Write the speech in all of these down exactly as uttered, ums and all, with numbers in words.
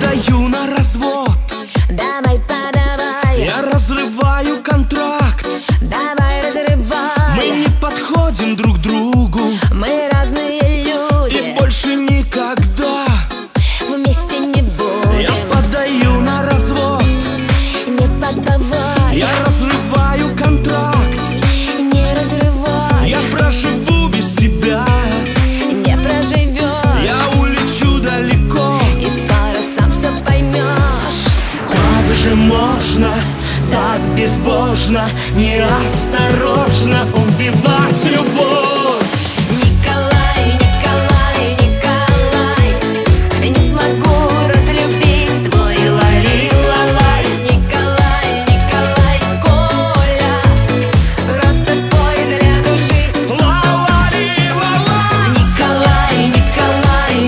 подаю на развод. Давай, подавай. Я разрываю контракт. Давай, разрывай. Мы не подходим друг другу. Мы разные люди. И больше никогда вместе не будем. Я подаю на развод. Не подавай. Я разрываю контракт. Не разрывай. Я проживу без тебя. Не проживешь. Я улечу далеко. И скоро сам все поймешь. Как же можно так безбожно, неосторожно убивать любовь? Николай, Николай, Николай, не смогу разлюбить твой лали-лалай. Николай, Николай, Коля, просто спой для души. Ла-ла-ли-ла-ла. Николай, Николай,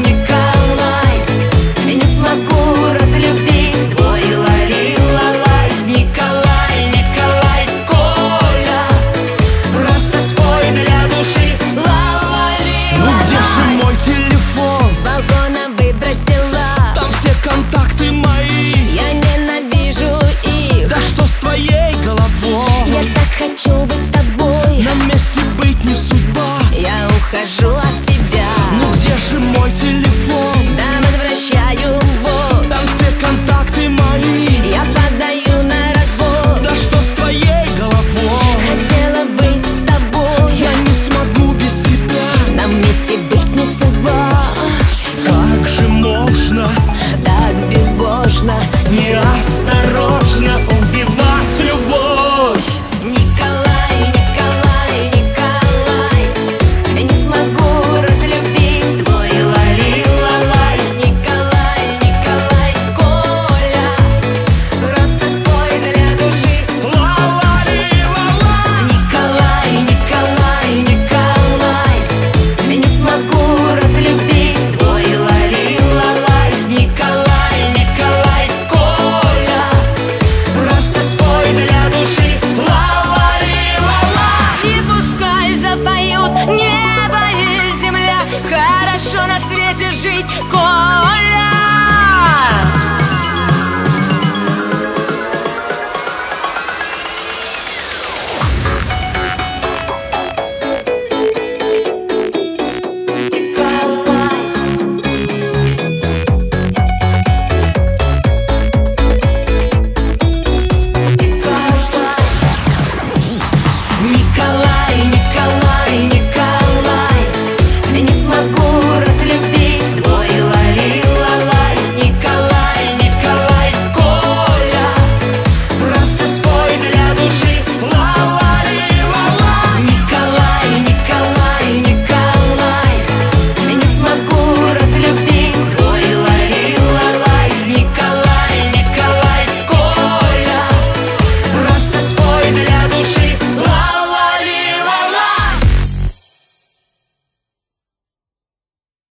Николай, не смогу разлюбить твой лали-лалай. Николай, Николай, Коля, просто спой для души. Ну где же мой телефон? С балкона выбросила. Там все контакты мои. Я ненавижу их. Да что с твоей головой? Я так хочу быть с тобой. На месте быть не судьба. Я ухожу от тебя. Ну где же мой телефон? Да, возвращаю вот. Там все контакты мои. Я подаю на развод. Да что с твоей головой? Хотела быть с тобой. Я не смогу без тебя. Нам вместе быть не судьба. Как же можно Так безбожно, неосторожно убивать любовь? Николай, Николай, Николай, не смогу разлюбить твой лали-лалай. Николай, Николай, Коля, просто спой для души. Ла-ла-ли-ла-ла. Николай, Николай, Николай, не смогу разлюбить твой лали-лалай. Николай, Николай, Коля, просто спой для души. Ла-ла-ли-ла-ла. И пускай запоют небо и земля. Хорошо на свете жить, Коля.